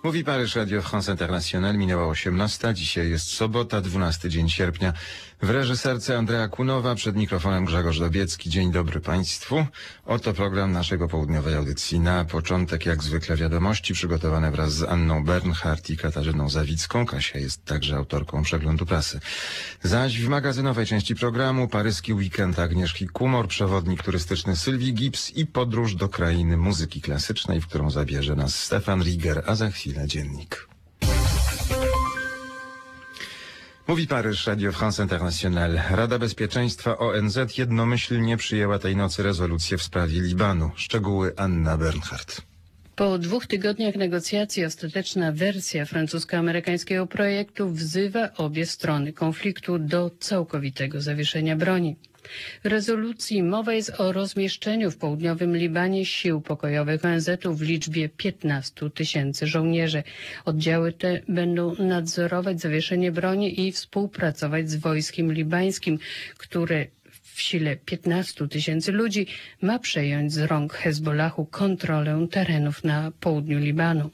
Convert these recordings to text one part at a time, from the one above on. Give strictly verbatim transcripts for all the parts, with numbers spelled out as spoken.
Mówi Paryż, Radio France International, minęła osiemnasta, dzisiaj jest sobota, dwunasty dzień sierpnia. W reżyserce Andrea Kunowa, przed mikrofonem Grzegorz Dobiecki. Dzień dobry Państwu. Oto program naszego południowej audycji. Na początek, jak zwykle, wiadomości przygotowane wraz z Anną Bernhardt i Katarzyną Zawicką. Kasia jest także autorką przeglądu prasy. Zaś w magazynowej części programu paryski weekend Agnieszki Kumor, przewodnik turystyczny Sylwii Gibbs i podróż do krainy muzyki klasycznej, w którą zabierze nas Stefan Rieger, a za chwilę dziennik. Mówi Paryż, Radio France International. Rada Bezpieczeństwa O N Z jednomyślnie przyjęła tej nocy rezolucję w sprawie Libanu. Szczegóły Anna Bernhardt. Po dwóch tygodniach negocjacji ostateczna wersja francusko-amerykańskiego projektu wzywa obie strony konfliktu do całkowitego zawieszenia broni. W rezolucji mowa jest o rozmieszczeniu w południowym Libanie sił pokojowych O N Z-u w liczbie piętnastu tysięcy żołnierzy. Oddziały te będą nadzorować zawieszenie broni i współpracować z wojskiem libańskim, które w sile piętnastu tysięcy ludzi ma przejąć z rąk Hezbollahu kontrolę terenów na południu Libanu.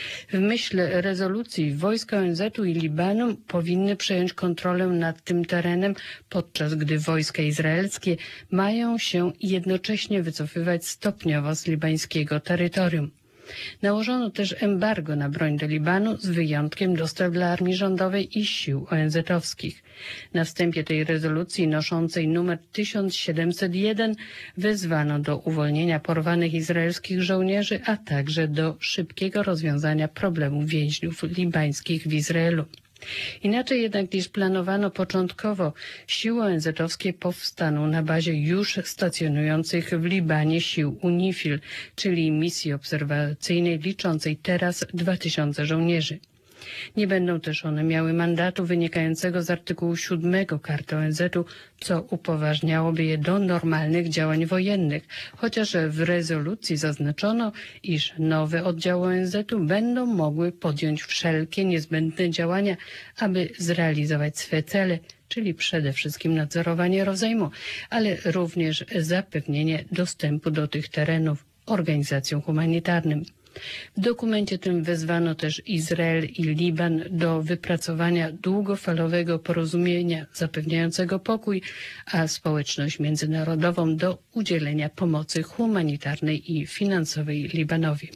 W myśl rezolucji wojska O N Z-u i Libanu powinny przejąć kontrolę nad tym terenem, podczas gdy wojska izraelskie mają się jednocześnie wycofywać stopniowo z libańskiego terytorium. Nałożono też embargo na broń do Libanu z wyjątkiem dostaw dla armii rządowej i sił O N Z-owskich. Na wstępie tej rezolucji noszącej numer tysiąc siedemset jeden wezwano do uwolnienia porwanych izraelskich żołnierzy, a także do szybkiego rozwiązania problemu więźniów libańskich w Izraelu. Inaczej jednak niż planowano początkowo, siły O N Z-owskie powstaną na bazie już stacjonujących w Libanie sił UNIFIL, czyli misji obserwacyjnej liczącej teraz dwa tysiące żołnierzy. Nie będą też one miały mandatu wynikającego z artykułu siódmego Karty O N Z-u, co upoważniałoby je do normalnych działań wojennych, chociaż w rezolucji zaznaczono, iż nowe oddziały O N Z-u będą mogły podjąć wszelkie niezbędne działania, aby zrealizować swe cele, czyli przede wszystkim nadzorowanie rozejmu, ale również zapewnienie dostępu do tych terenów organizacjom humanitarnym. W dokumencie tym wezwano też Izrael i Liban do wypracowania długofalowego porozumienia zapewniającego pokój, a społeczność międzynarodową do udzielenia pomocy humanitarnej i finansowej Libanowi.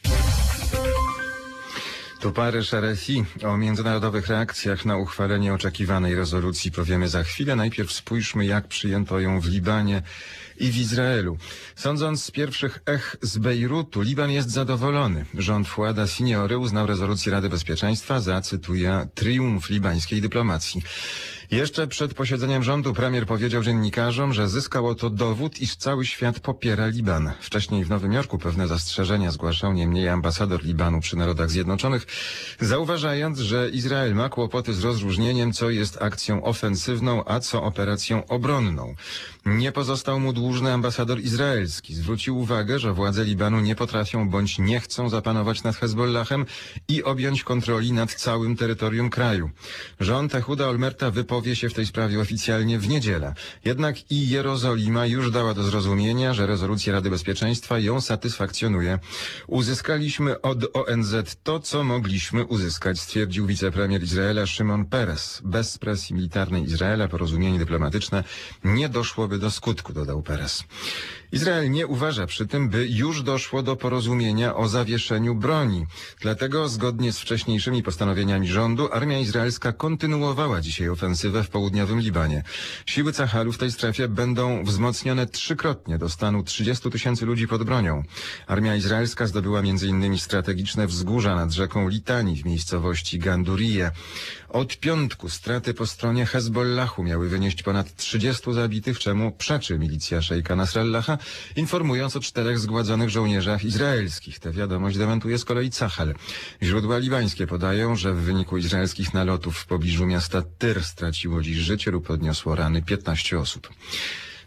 Tu Paryż, R F I. O międzynarodowych reakcjach na uchwalenie oczekiwanej rezolucji powiemy za chwilę. Najpierw spójrzmy, jak przyjęto ją w Libanie i w Izraelu. Sądząc z pierwszych ech z Bejrutu, Liban jest zadowolony. Rząd Fuada Siniory uznał rezolucję Rady Bezpieczeństwa za, cytuję, triumf libańskiej dyplomacji. Jeszcze przed posiedzeniem rządu premier powiedział dziennikarzom, że zyskał to dowód, iż cały świat popiera Liban. Wcześniej w Nowym Jorku pewne zastrzeżenia zgłaszał niemniej ambasador Libanu przy Narodach Zjednoczonych, zauważając, że Izrael ma kłopoty z rozróżnieniem, co jest akcją ofensywną, a co operacją obronną. Nie pozostał mu dłużny ambasador izraelski. Zwrócił uwagę, że władze Libanu nie potrafią bądź nie chcą zapanować nad Hezbollahem i objąć kontroli nad całym terytorium kraju. Rząd Ehuda Olmerta wypowie się w tej sprawie oficjalnie w niedzielę. Jednak i Jerozolima już dała do zrozumienia, że rezolucja Rady Bezpieczeństwa ją satysfakcjonuje. Uzyskaliśmy od O N Z to, co mogliśmy uzyskać, stwierdził wicepremier Izraela Szymon Peres. Bez presji militarnej Izraela porozumienie dyplomatyczne nie doszłoby do skutku, dodał Peres. Izrael nie uważa przy tym, by już doszło do porozumienia o zawieszeniu broni. Dlatego, zgodnie z wcześniejszymi postanowieniami rządu, armia izraelska kontynuowała dzisiaj ofensywę w południowym Libanie. Siły Cahalu w tej strefie będą wzmocnione trzykrotnie do stanu trzydziestu tysięcy ludzi pod bronią. Armia izraelska zdobyła między innymi strategiczne wzgórza nad rzeką Litani w miejscowości Gandurije. Od piątku straty po stronie Hezbollahu miały wynieść ponad trzydziestu zabitych, czemu przeczy milicja szejka Nasrallaha, informując o czterech zgładzonych żołnierzach izraelskich. Tę wiadomość dementuje z kolei Cahal. Źródła libańskie podają, że w wyniku izraelskich nalotów w pobliżu miasta Tyr straciło dziś życie lub odniosło rany piętnaście osób.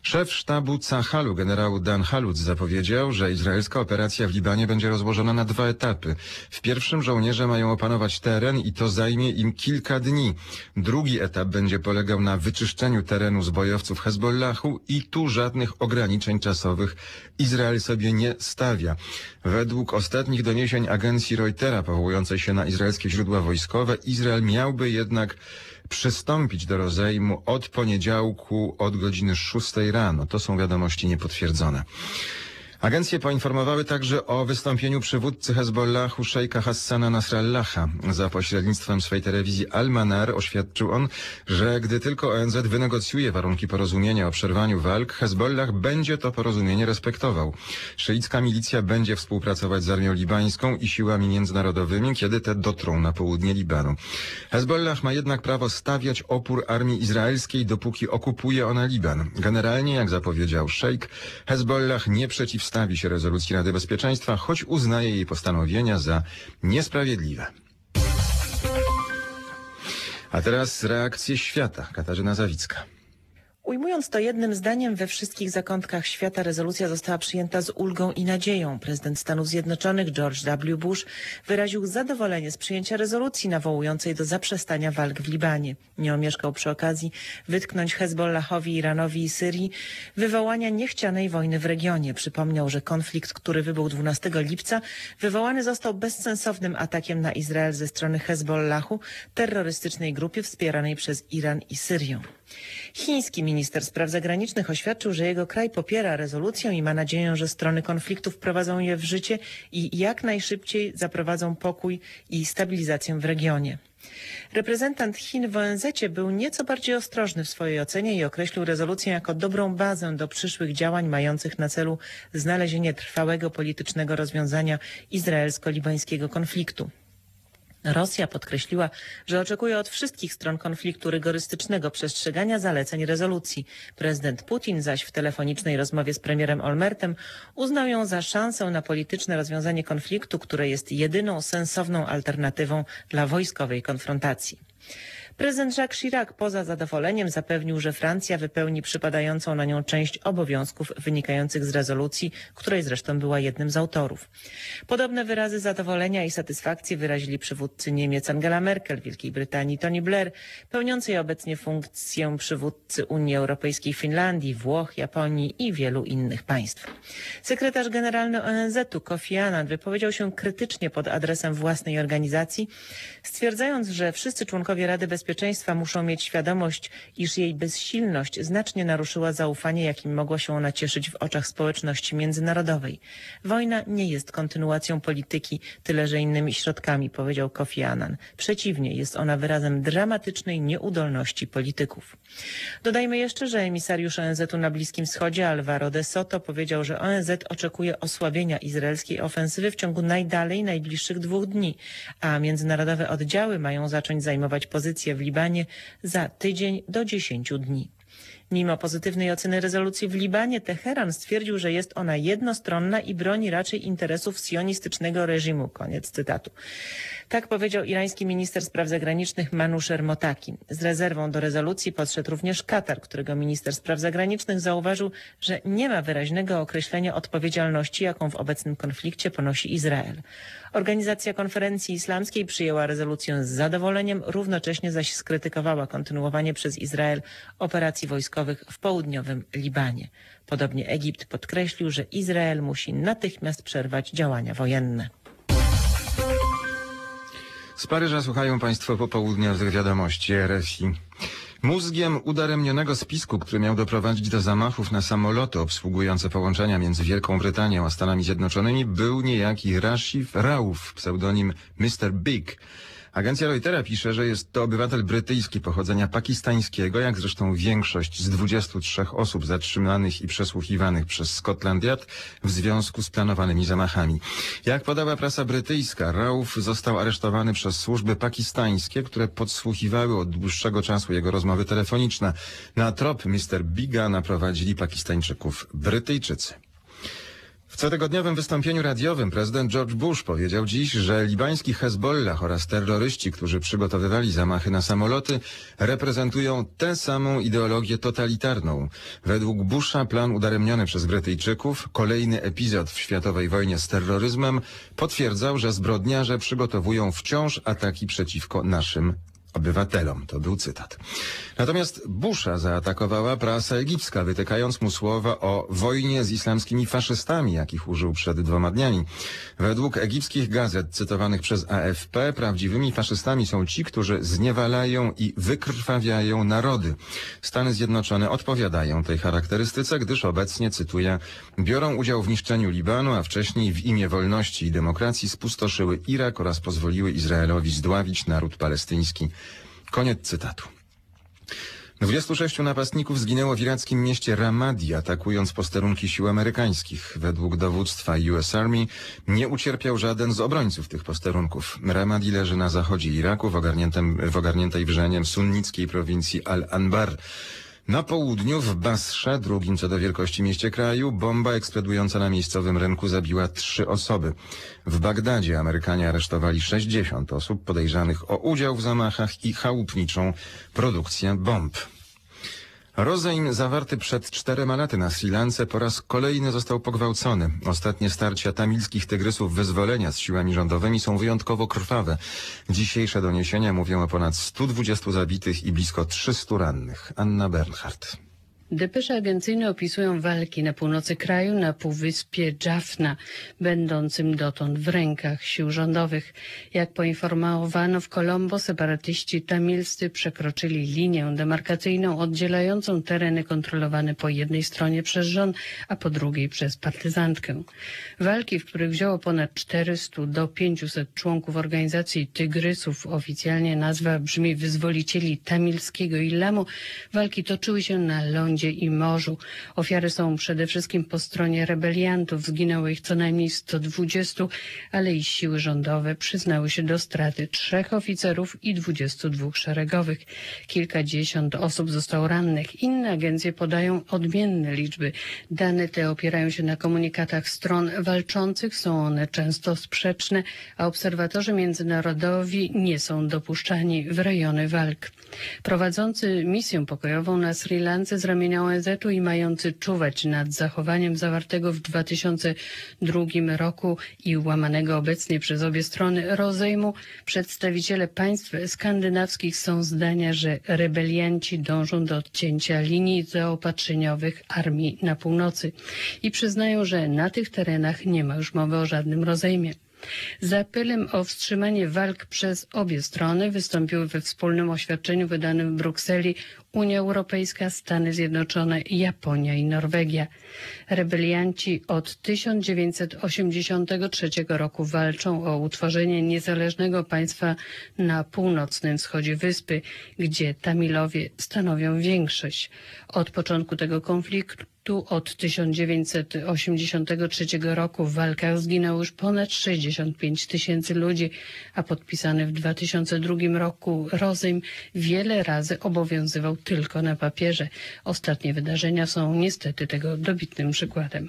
Szef sztabu Cahalu, generał Dan Halutz, zapowiedział, że izraelska operacja w Libanie będzie rozłożona na dwa etapy. W pierwszym żołnierze mają opanować teren i to zajmie im kilka dni. Drugi etap będzie polegał na wyczyszczeniu terenu z bojowców Hezbollahu i tu żadnych ograniczeń czasowych Izrael sobie nie stawia. Według ostatnich doniesień agencji Reutera powołującej się na izraelskie źródła wojskowe, Izrael miałby jednak przystąpić do rozejmu od poniedziałku od godziny szóstej rano. To są wiadomości niepotwierdzone. Agencje poinformowały także o wystąpieniu przywódcy Hezbollahu szejka Hassana Nasrallaha. Za pośrednictwem swej telewizji Al-Manar oświadczył on, że gdy tylko O N Z wynegocjuje warunki porozumienia o przerwaniu walk, Hezbollah będzie to porozumienie respektował. Szyicka milicja będzie współpracować z armią libańską i siłami międzynarodowymi, kiedy te dotrą na południe Libanu. Hezbollah ma jednak prawo stawiać opór armii izraelskiej, dopóki okupuje ona Liban. Generalnie, jak zapowiedział szejk, Hezbollah nie przeciwstawia Stawi się rezolucji Rady Bezpieczeństwa, choć uznaje jej postanowienia za niesprawiedliwe. A teraz reakcje świata. Katarzyna Zawicka. Ujmując to jednym zdaniem, we wszystkich zakątkach świata rezolucja została przyjęta z ulgą i nadzieją. Prezydent Stanów Zjednoczonych George W. Bush wyraził zadowolenie z przyjęcia rezolucji nawołującej do zaprzestania walk w Libanie. Nie omieszkał przy okazji wytknąć Hezbollahowi, Iranowi i Syrii wywołania niechcianej wojny w regionie. Przypomniał, że konflikt, który wybuchł dwunastego lipca, wywołany został bezsensownym atakiem na Izrael ze strony Hezbollahu, terrorystycznej grupie wspieranej przez Iran i Syrię. Chiński minister spraw zagranicznych oświadczył, że jego kraj popiera rezolucję i ma nadzieję, że strony konfliktu wprowadzą je w życie i jak najszybciej zaprowadzą pokój i stabilizację w regionie. Reprezentant Chin w O N Z był nieco bardziej ostrożny w swojej ocenie i określił rezolucję jako dobrą bazę do przyszłych działań mających na celu znalezienie trwałego politycznego rozwiązania izraelsko-libańskiego konfliktu. Rosja podkreśliła, że oczekuje od wszystkich stron konfliktu rygorystycznego przestrzegania zaleceń rezolucji. Prezydent Putin zaś w telefonicznej rozmowie z premierem Olmertem uznał ją za szansę na polityczne rozwiązanie konfliktu, które jest jedyną sensowną alternatywą dla wojskowej konfrontacji. Prezydent Jacques Chirac poza zadowoleniem zapewnił, że Francja wypełni przypadającą na nią część obowiązków wynikających z rezolucji, której zresztą była jednym z autorów. Podobne wyrazy zadowolenia i satysfakcji wyrazili przywódcy Niemiec Angela Merkel, Wielkiej Brytanii Tony Blair, pełniącej obecnie funkcję przywódcy Unii Europejskiej Finlandii, Włoch, Japonii i wielu innych państw. Sekretarz generalny O N Z u Kofi Annan wypowiedział się krytycznie pod adresem własnej organizacji, stwierdzając, że wszyscy członkowie Rady Bezpieczeństwa Bezpieczeństwa muszą mieć świadomość, iż jej bezsilność znacznie naruszyła zaufanie, jakim mogła się ona cieszyć w oczach społeczności międzynarodowej. Wojna nie jest kontynuacją polityki, tyle że innymi środkami, powiedział Kofi Annan. Przeciwnie, jest ona wyrazem dramatycznej nieudolności polityków. Dodajmy jeszcze, że emisariusz O N Z u na Bliskim Wschodzie Alvaro de Soto powiedział, że O N Z oczekuje osłabienia izraelskiej ofensywy w ciągu najdalej najbliższych dwóch dni, a międzynarodowe oddziały mają zacząć zajmować pozycje w Libanie za tydzień do dziesięciu dni. Mimo pozytywnej oceny rezolucji w Libanie, Teheran stwierdził, że jest ona jednostronna i broni raczej interesów sionistycznego reżimu. Koniec cytatu. Tak powiedział irański minister spraw zagranicznych Manusher Motaki. Z rezerwą do rezolucji podszedł również Katar, którego minister spraw zagranicznych zauważył, że nie ma wyraźnego określenia odpowiedzialności, jaką w obecnym konflikcie ponosi Izrael. Organizacja konferencji islamskiej przyjęła rezolucję z zadowoleniem, równocześnie zaś skrytykowała kontynuowanie przez Izrael operacji wojskowych w południowym Libanie. Podobnie Egipt podkreślił, że Izrael musi natychmiast przerwać działania wojenne. Z Paryża słuchają Państwo popołudniowych wiadomości R F I. Mózgiem udaremnionego spisku, który miał doprowadzić do zamachów na samoloty obsługujące połączenia między Wielką Brytanią a Stanami Zjednoczonymi, był niejaki Rashid Rauf, pseudonim mister Big. Agencja Reutera pisze, że jest to obywatel brytyjski pochodzenia pakistańskiego, jak zresztą większość z dwudziestu trzech osób zatrzymanych i przesłuchiwanych przez Scotland Yard w związku z planowanymi zamachami. Jak podała prasa brytyjska, Rauf został aresztowany przez służby pakistańskie, które podsłuchiwały od dłuższego czasu jego rozmowy telefoniczne. Na trop mister Biga naprowadzili Pakistańczyków Brytyjczycy. W cotygodniowym wystąpieniu radiowym prezydent George Bush powiedział dziś, że libański Hezbollah oraz terroryści, którzy przygotowywali zamachy na samoloty, reprezentują tę samą ideologię totalitarną. Według Busha plan udaremniony przez Brytyjczyków, kolejny epizod w światowej wojnie z terroryzmem, potwierdzał, że zbrodniarze przygotowują wciąż ataki przeciwko naszym obywatelom. To był cytat. Natomiast Busha zaatakowała prasa egipska, wytykając mu słowa o wojnie z islamskimi faszystami, jakich użył przed dwoma dniami. Według egipskich gazet cytowanych przez A F P prawdziwymi faszystami są ci, którzy zniewalają i wykrwawiają narody. Stany Zjednoczone odpowiadają tej charakterystyce, gdyż obecnie, cytuję, biorą udział w niszczeniu Libanu, a wcześniej w imię wolności i demokracji spustoszyły Irak oraz pozwoliły Izraelowi zdławić naród palestyński. Koniec cytatu. dwudziestu sześciu napastników zginęło w irackim mieście Ramadi, atakując posterunki sił amerykańskich. Według dowództwa U S Army nie ucierpiał żaden z obrońców tych posterunków. Ramadi leży na zachodzie Iraku, w, ogarniętym, w ogarniętej wrzeniem sunnickiej prowincji Al-Anbar. Na południu, w Basrze, drugim co do wielkości mieście kraju, bomba eksplodująca na miejscowym rynku zabiła trzy osoby. W Bagdadzie Amerykanie aresztowali sześćdziesiąt osób podejrzanych o udział w zamachach i chałupniczą produkcję bomb. Rozejm zawarty przed czterema laty na Sri Lance po raz kolejny został pogwałcony. Ostatnie starcia tamilskich tygrysów wyzwolenia z siłami rządowymi są wyjątkowo krwawe. Dzisiejsze doniesienia mówią o ponad stu dwudziestu zabitych i blisko trzystu rannych. Anna Bernhardt. Depesze agencyjne opisują walki na północy kraju, na półwyspie Jaffna, będącym dotąd w rękach sił rządowych. Jak poinformowano w Colombo, separatyści tamilscy przekroczyli linię demarkacyjną oddzielającą tereny kontrolowane po jednej stronie przez rząd, a po drugiej przez partyzantkę. Walki, w których wzięło ponad czterystu do pięciuset członków organizacji Tygrysów, oficjalnie nazwa brzmi Wyzwolicieli Tamilskiego Islamu, walki toczyły się na lądzie i morzu. Ofiary są przede wszystkim po stronie rebeliantów. Zginęło ich co najmniej sto dwudziestu, ale i siły rządowe przyznały się do straty trzech oficerów i dwudziestu dwóch szeregowych. Kilkadziesiąt osób zostało rannych. Inne agencje podają odmienne liczby. Dane te opierają się na komunikatach stron walczących. Są one często sprzeczne, a obserwatorzy międzynarodowi nie są dopuszczani w rejony walk. Prowadzący misję pokojową na Sri Lance z ramienia O N Z u i mający czuwać nad zachowaniem zawartego w dwa tysiące drugim roku i łamanego obecnie przez obie strony rozejmu, przedstawiciele państw skandynawskich są zdania, że rebelianci dążą do odcięcia linii zaopatrzeniowych armii na północy i przyznają, że na tych terenach nie ma już mowy o żadnym rozejmie. Z apelem o wstrzymanie walk przez obie strony wystąpiły we wspólnym oświadczeniu wydanym w Brukseli Unia Europejska, Stany Zjednoczone, Japonia i Norwegia. Rebelianci od tysiąc dziewięćset osiemdziesiątego trzeciego roku walczą o utworzenie niezależnego państwa na północnym wschodzie wyspy, gdzie Tamilowie stanowią większość. Od początku tego konfliktu od tysiąc dziewięćset osiemdziesiątego trzeciego roku w walkach zginęło już ponad sześćdziesiąt pięć tysięcy ludzi, a podpisany w dwa tysiące drugim roku rozejm wiele razy obowiązywał tylko na papierze. Ostatnie wydarzenia są niestety tego dobitnym przykładem.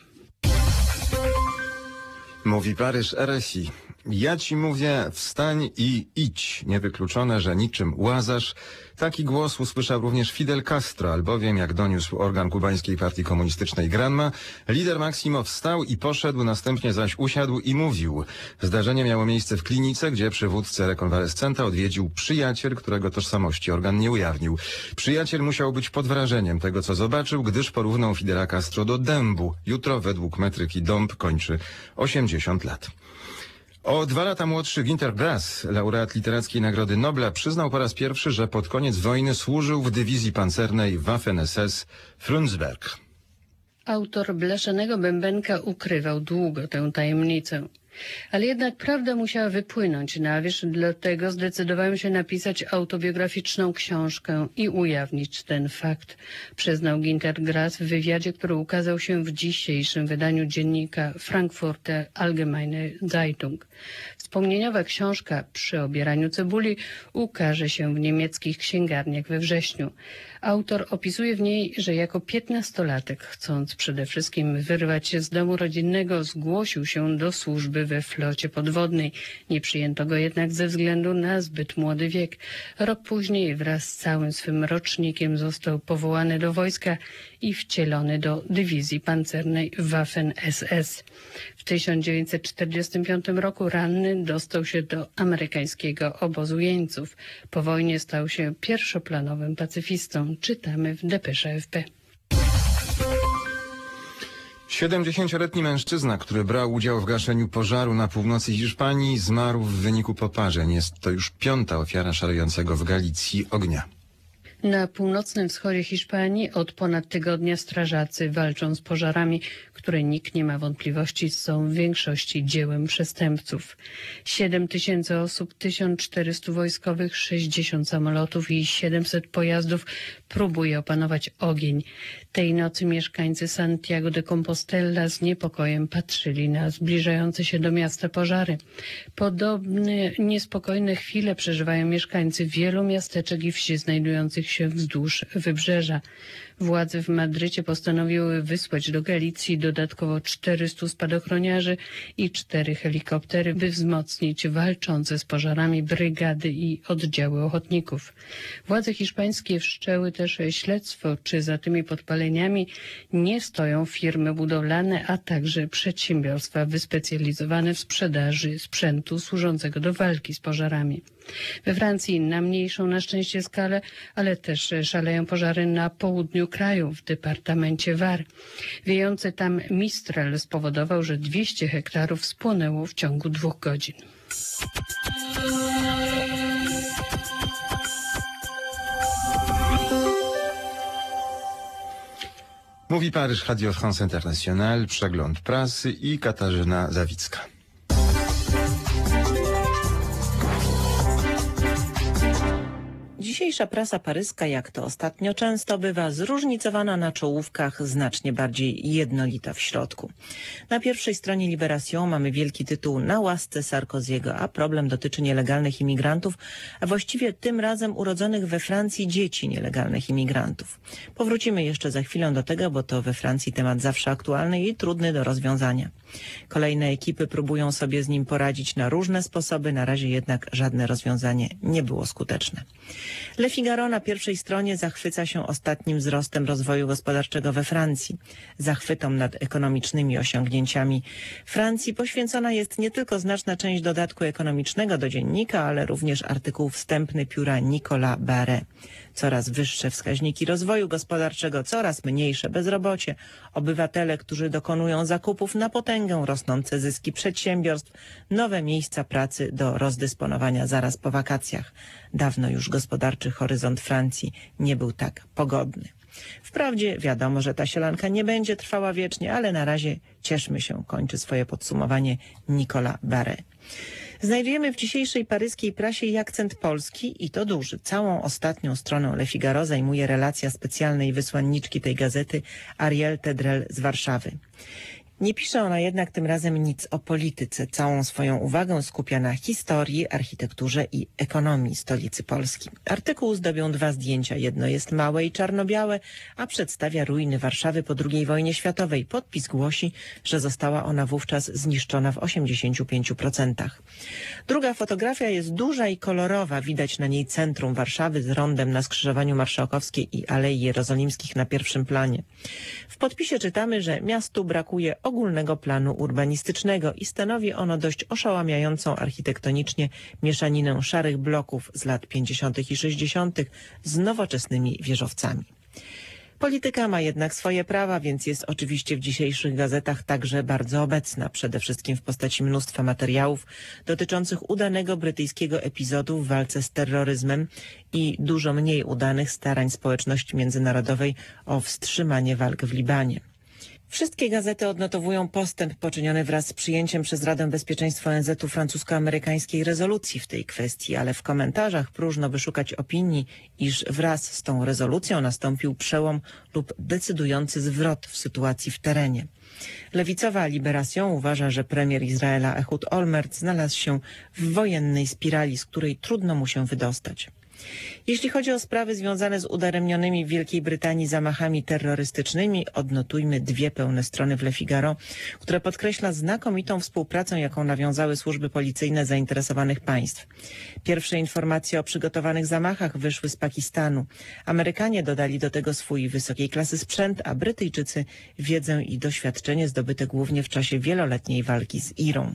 Mówi Paryż R F I. Ja ci mówię, wstań i idź. Niewykluczone, że niczym Łazarz. Taki głos usłyszał również Fidel Castro, albowiem, jak doniósł organ kubańskiej partii komunistycznej Granma, lider Maximo wstał i poszedł, następnie zaś usiadł i mówił. Zdarzenie miało miejsce w klinice, gdzie przywódcę rekonwalescenta odwiedził przyjaciel, którego tożsamości organ nie ujawnił. Przyjaciel musiał być pod wrażeniem tego, co zobaczył, gdyż porównał Fidela Castro do dębu. Jutro według metryki dąb kończy osiemdziesiąt lat. O dwa lata młodszy Günter Grass, laureat Literackiej Nagrody Nobla, przyznał po raz pierwszy, że pod koniec wojny służył w dywizji pancernej Waffen S S Frundsberg. Autor Blaszanego Bębenka ukrywał długo tę tajemnicę. Ale jednak prawda musiała wypłynąć na wierzch, dlatego zdecydowałem się napisać autobiograficzną książkę i ujawnić ten fakt, przyznał Günter Grass w wywiadzie, który ukazał się w dzisiejszym wydaniu dziennika Frankfurter Allgemeine Zeitung. Wspomnieniowa książka Przy obieraniu cebuli ukaże się w niemieckich księgarniach we wrześniu. Autor opisuje w niej, że jako piętnastolatek, chcąc przede wszystkim wyrwać się z domu rodzinnego, zgłosił się do służby we flocie podwodnej. Nie przyjęto go jednak ze względu na zbyt młody wiek. Rok później wraz z całym swym rocznikiem został powołany do wojska i wcielony do dywizji pancernej Waffen S S. W tysiąc dziewięćset czterdziestym piątym roku ranny dostał się do amerykańskiego obozu jeńców. Po wojnie stał się pierwszoplanowym pacyfistą. Czytamy w depesze F P. siedemdziesięcioletni mężczyzna, który brał udział w gaszeniu pożaru na północy Hiszpanii, zmarł w wyniku poparzeń. Jest to już piąta ofiara szalejącego w Galicji ognia. Na północnym wschodzie Hiszpanii od ponad tygodnia strażacy walczą z pożarami, które nikt nie ma wątpliwości są w większości dziełem przestępców. siedem tysięcy osób, tysiąc czterysta wojskowych, sześćdziesiąt samolotów i siedemset pojazdów próbuje opanować ogień. Tej nocy mieszkańcy Santiago de Compostela z niepokojem patrzyli na zbliżające się do miasta pożary. Podobne niespokojne chwile przeżywają mieszkańcy wielu miasteczek i wsi znajdujących się wzdłuż wybrzeża. Władze w Madrycie postanowiły wysłać do Galicji dodatkowo czterystu spadochroniarzy i cztery helikoptery, by wzmocnić walczące z pożarami brygady i oddziały ochotników. Władze hiszpańskie wszczęły też śledztwo, czy za tymi podpaleniami nie stoją firmy budowlane, a także przedsiębiorstwa wyspecjalizowane w sprzedaży sprzętu służącego do walki z pożarami. We Francji na mniejszą na szczęście skalę, ale też szaleją pożary na południu kraju, w departamencie Var. Wiejący tam Mistral spowodował, że dwieście hektarów spłonęło w ciągu dwóch godzin. Mówi Paryż, Radio France International, przegląd prasy i Katarzyna Zawicka. Dzisiejsza prasa paryska, jak to ostatnio często bywa, zróżnicowana na czołówkach, znacznie bardziej jednolita w środku. Na pierwszej stronie Libération mamy wielki tytuł Na łasce Sarkoziego, a problem dotyczy nielegalnych imigrantów, a właściwie tym razem urodzonych we Francji dzieci nielegalnych imigrantów. Powrócimy jeszcze za chwilę do tego, bo to we Francji temat zawsze aktualny i trudny do rozwiązania. Kolejne ekipy próbują sobie z nim poradzić na różne sposoby, na razie jednak żadne rozwiązanie nie było skuteczne. Le Figaro na pierwszej stronie zachwyca się ostatnim wzrostem rozwoju gospodarczego we Francji. Zachwytom nad ekonomicznymi osiągnięciami Francji poświęcona jest nie tylko znaczna część dodatku ekonomicznego do dziennika, ale również artykuł wstępny pióra Nicolas Barré. Coraz wyższe wskaźniki rozwoju gospodarczego, coraz mniejsze bezrobocie, obywatele, którzy dokonują zakupów na potęgę, rosnące zyski przedsiębiorstw, nowe miejsca pracy do rozdysponowania zaraz po wakacjach. Dawno już gospodarczy horyzont Francji nie był tak pogodny. Wprawdzie wiadomo, że ta sielanka nie będzie trwała wiecznie, ale na razie cieszmy się, kończy swoje podsumowanie Nicolas Barré. Znajdujemy w dzisiejszej paryskiej prasie i akcent polski i to duży. Całą ostatnią stronę Le Figaro zajmuje relacja specjalnej wysłanniczki tej gazety Ariel Tedrel z Warszawy. Nie pisze ona jednak tym razem nic o polityce. Całą swoją uwagę skupia na historii, architekturze i ekonomii stolicy Polski. Artykuł zdobią dwa zdjęcia. Jedno jest małe i czarno-białe, a przedstawia ruiny Warszawy po drugiej wojnie światowej. Podpis głosi, że została ona wówczas zniszczona w osiemdziesięciu pięciu procentach. Druga fotografia jest duża i kolorowa. Widać na niej centrum Warszawy z rondem na skrzyżowaniu Marszałkowskiej i Alei Jerozolimskich na pierwszym planie. W podpisie czytamy, że miastu brakuje ogólnego planu urbanistycznego i stanowi ono dość oszałamiającą architektonicznie mieszaninę szarych bloków z lat pięćdziesiątych i sześćdziesiątych z nowoczesnymi wieżowcami. Polityka ma jednak swoje prawa, więc jest oczywiście w dzisiejszych gazetach także bardzo obecna, przede wszystkim w postaci mnóstwa materiałów dotyczących udanego brytyjskiego epizodu w walce z terroryzmem i dużo mniej udanych starań społeczności międzynarodowej o wstrzymanie walk w Libanie. Wszystkie gazety odnotowują postęp poczyniony wraz z przyjęciem przez Radę Bezpieczeństwa O N Z u francusko-amerykańskiej rezolucji w tej kwestii, ale w komentarzach próżno wyszukać opinii, iż wraz z tą rezolucją nastąpił przełom lub decydujący zwrot w sytuacji w terenie. Lewicowa Libération uważa, że premier Izraela Ehud Olmert znalazł się w wojennej spirali, z której trudno mu się wydostać. Jeśli chodzi o sprawy związane z udaremnionymi w Wielkiej Brytanii zamachami terrorystycznymi, odnotujmy dwie pełne strony w Le Figaro, które podkreśla znakomitą współpracę, jaką nawiązały służby policyjne zainteresowanych państw. Pierwsze informacje o przygotowanych zamachach wyszły z Pakistanu. Amerykanie dodali do tego swój wysokiej klasy sprzęt, a Brytyjczycy wiedzę i doświadczenie zdobyte głównie w czasie wieloletniej walki z Irą.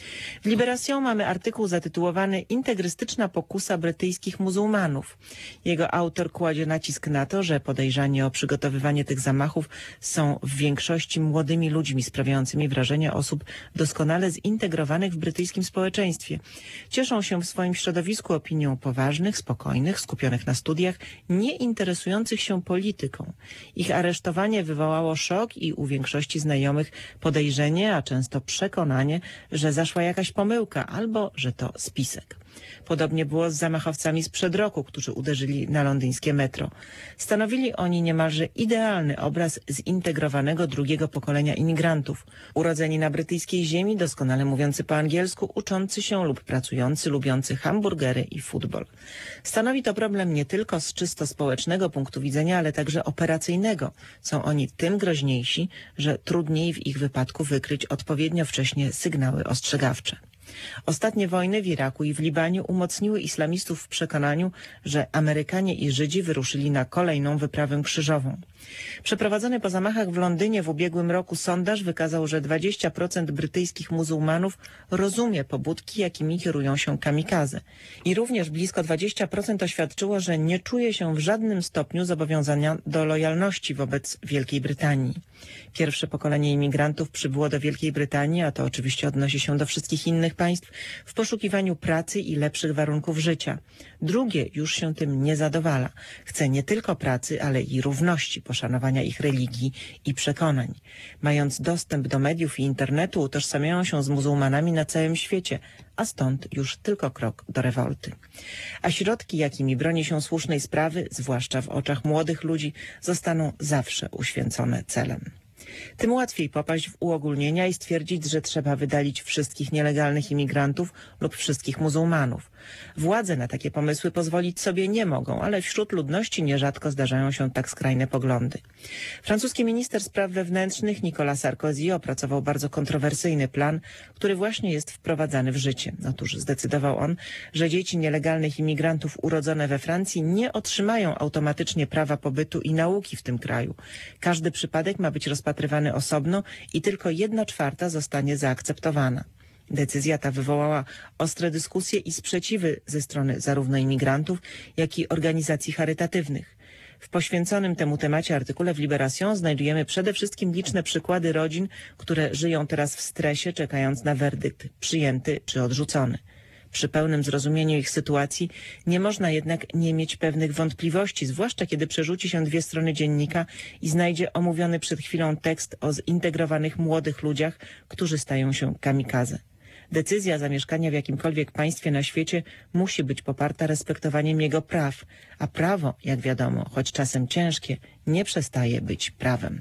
W Libération mamy artykuł zatytułowany "Integrystyczna pokusa brytyjskich muzułmanów". Jego autor kładzie nacisk na to, że podejrzani o przygotowywanie tych zamachów są w większości młodymi ludźmi sprawiającymi wrażenie osób doskonale zintegrowanych w brytyjskim społeczeństwie. Cieszą się w swoim środowisku opinią poważnych, spokojnych, skupionych na studiach, nie interesujących się polityką. Ich aresztowanie wywołało szok i u większości znajomych podejrzenie, a często przekonanie, że zaszła jakaś pomyłka albo że to spisek. Podobnie było z zamachowcami sprzed roku, którzy uderzyli na londyńskie metro. Stanowili oni niemalże idealny obraz zintegrowanego drugiego pokolenia imigrantów. Urodzeni na brytyjskiej ziemi, doskonale mówiący po angielsku, uczący się lub pracujący, lubiący hamburgery i futbol. Stanowi to problem nie tylko z czysto społecznego punktu widzenia, ale także operacyjnego. Są oni tym groźniejsi, że trudniej w ich wypadku wykryć odpowiednio wcześnie sygnały ostrzegawcze. Ostatnie wojny w Iraku i w Libanie umocniły islamistów w przekonaniu, że Amerykanie i Żydzi wyruszyli na kolejną wyprawę krzyżową. Przeprowadzony po zamachach w Londynie w ubiegłym roku sondaż wykazał, że dwadzieścia procent brytyjskich muzułmanów rozumie pobudki, jakimi kierują się kamikaze. I również blisko dwadzieścia procent oświadczyło, że nie czuje się w żadnym stopniu zobowiązania do lojalności wobec Wielkiej Brytanii. Pierwsze pokolenie imigrantów przybyło do Wielkiej Brytanii, a to oczywiście odnosi się do wszystkich innych państw, w poszukiwaniu pracy i lepszych warunków życia. Drugie już się tym nie zadowala. Chce nie tylko pracy, ale i równości, poszanowania ich religii i przekonań. Mając dostęp do mediów i internetu, utożsamiają się z muzułmanami na całym świecie, a stąd już tylko krok do rewolty. A środki, jakimi broni się słusznej sprawy, zwłaszcza w oczach młodych ludzi, zostaną zawsze uświęcone celem. Tym łatwiej popaść w uogólnienia i stwierdzić, że trzeba wydalić wszystkich nielegalnych imigrantów lub wszystkich muzułmanów. Władze na takie pomysły pozwolić sobie nie mogą, ale wśród ludności nierzadko zdarzają się tak skrajne poglądy. Francuski minister spraw wewnętrznych Nicolas Sarkozy opracował bardzo kontrowersyjny plan, który właśnie jest wprowadzany w życie. Otóż zdecydował on, że dzieci nielegalnych imigrantów urodzone we Francji nie otrzymają automatycznie prawa pobytu i nauki w tym kraju. Każdy przypadek ma być rozpatrywany osobno i tylko jedna czwarta zostanie zaakceptowana. Decyzja ta wywołała ostre dyskusje i sprzeciwy ze strony zarówno imigrantów, jak i organizacji charytatywnych. W poświęconym temu temacie artykule w Libération znajdujemy przede wszystkim liczne przykłady rodzin, które żyją teraz w stresie, czekając na werdykt, przyjęty czy odrzucony. Przy pełnym zrozumieniu ich sytuacji nie można jednak nie mieć pewnych wątpliwości, zwłaszcza kiedy przerzuci się dwie strony dziennika i znajdzie omówiony przed chwilą tekst o zintegrowanych młodych ludziach, którzy stają się kamikaze. Decyzja zamieszkania w jakimkolwiek państwie na świecie musi być poparta respektowaniem jego praw, a prawo, jak wiadomo, choć czasem ciężkie, nie przestaje być prawem.